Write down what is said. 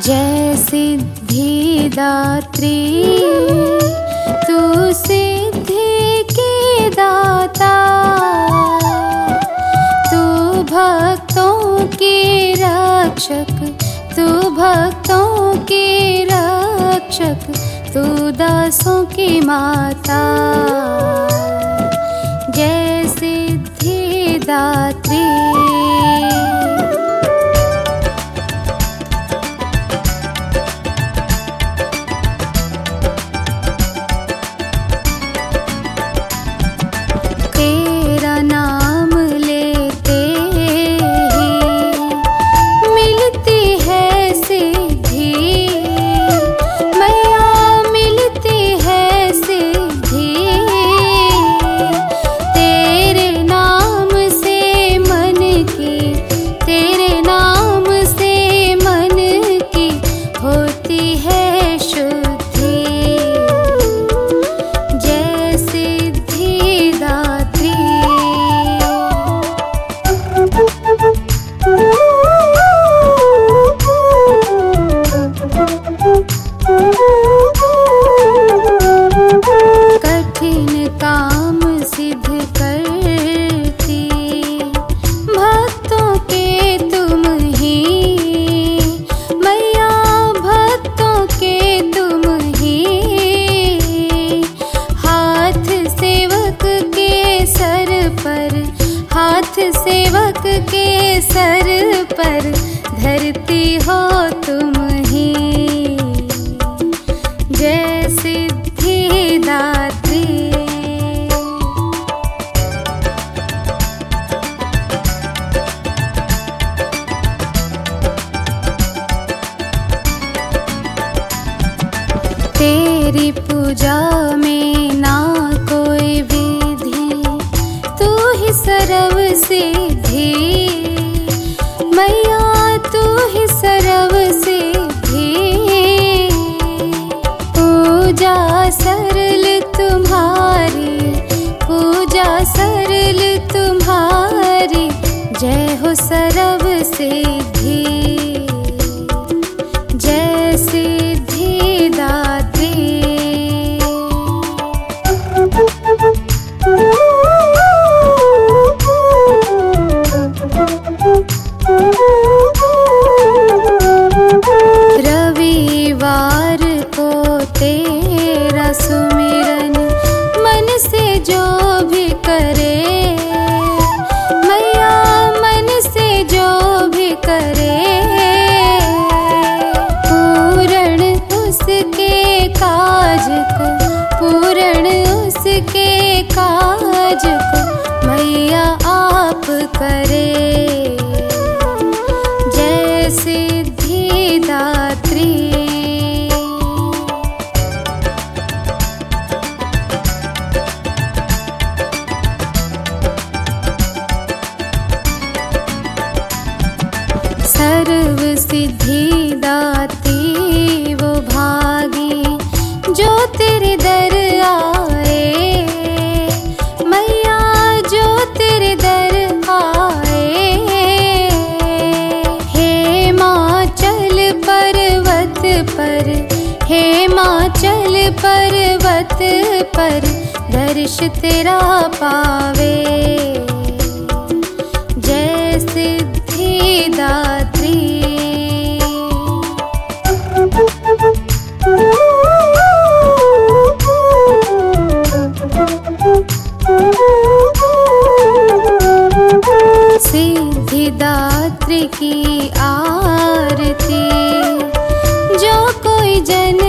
जय सिद्धिदात्री तू सिद्धि के दाता, तू भक्तों के रक्षक, तू भक्तों के रक्षक, तू दासों की माता। जय सिद्धिदात्री सेवक के सर पर धरती हो तुम ही। जय सिद्धिदात्री तेरी पूजा में ना कोई विधि, तू ही सर्व सिद्धि मैया, तू ही सर्व सिद्धि। पूजा सरल तुम्हारी, पूजा सरल तुम्हारी, जय हो सर्व सिद्धि। जय सिद्धिदात्री रविवार को तेरा सुमिरन मन से जो भी करे, मैया मन से जो भी करे, पूर्ण उसके काज को, पूर्ण उसके काज को मैया आप करे। जय सिद्धिदात्री सर्व सिद्धिदाती वो भागी जो तेरे दर आए, मैया जो तेरे दर आए। हिमाचल पर्वत पर, हिमाचल पर्वत पर दर्श तेरा पावे। जय सिद्धिदात्री सिद्धिदात्री की आरती जो कोई जन